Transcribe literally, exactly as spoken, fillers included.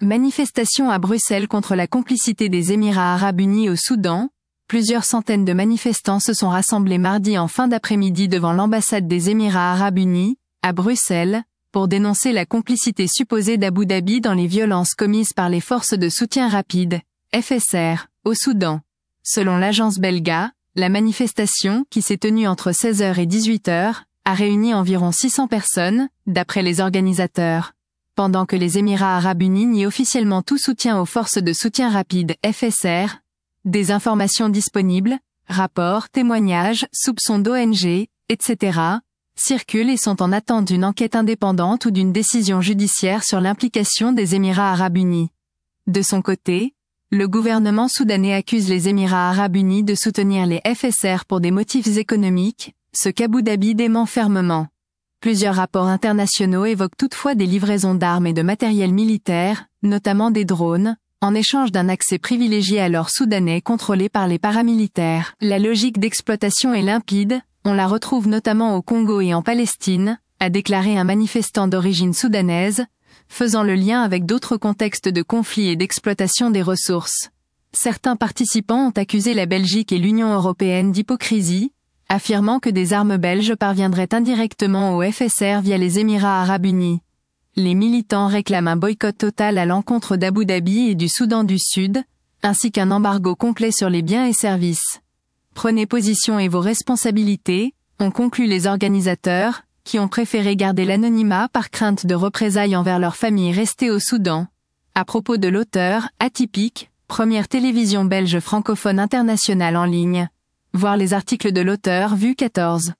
Manifestation à Bruxelles contre la complicité des Émirats arabes unis au Soudan. Plusieurs centaines de manifestants se sont rassemblés mardi en fin d'après-midi devant l'ambassade des Émirats arabes unis, à Bruxelles, pour dénoncer la complicité supposée d'Abu Dhabi dans les violences commises par les forces de soutien rapide, F S R, au Soudan. Selon l'agence Belga, la manifestation, qui s'est tenue entre seize heures et dix-huit heures, a réuni environ six cents personnes, d'après les organisateurs. Pendant que les Émirats arabes unis nient officiellement tout soutien aux forces de soutien rapide F S R, des informations disponibles, rapports, témoignages, soupçons d'O N G, et cetera, circulent et sont en attente d'une enquête indépendante ou d'une décision judiciaire sur l'implication des Émirats arabes unis. De son côté, le gouvernement soudanais accuse les Émirats arabes unis de soutenir les F S R pour des motifs économiques, ce qu'Abu Dhabi dément fermement. Plusieurs rapports internationaux évoquent toutefois des livraisons d'armes et de matériel militaire, notamment des drones, en échange d'un accès privilégié à l'or soudanais contrôlé par les paramilitaires. La logique d'exploitation est limpide, on la retrouve notamment au Congo et en Palestine, a déclaré un manifestant d'origine soudanaise, faisant le lien avec d'autres contextes de conflit et d'exploitation des ressources. Certains participants ont accusé la Belgique et l'Union européenne d'hypocrisie, affirmant que des armes belges parviendraient indirectement au F S R via les Émirats arabes unis. Les militants réclament un boycott total à l'encontre d'Abu Dhabi et du Soudan du Sud, ainsi qu'un embargo complet sur les biens et services. Prenez position et vos responsabilités, ont conclu les organisateurs, qui ont préféré garder l'anonymat par crainte de représailles envers leurs familles restées au Soudan. À propos de l'auteur, Atypique, première télévision belge francophone internationale en ligne. Voir les articles de l'auteur vue quatorze.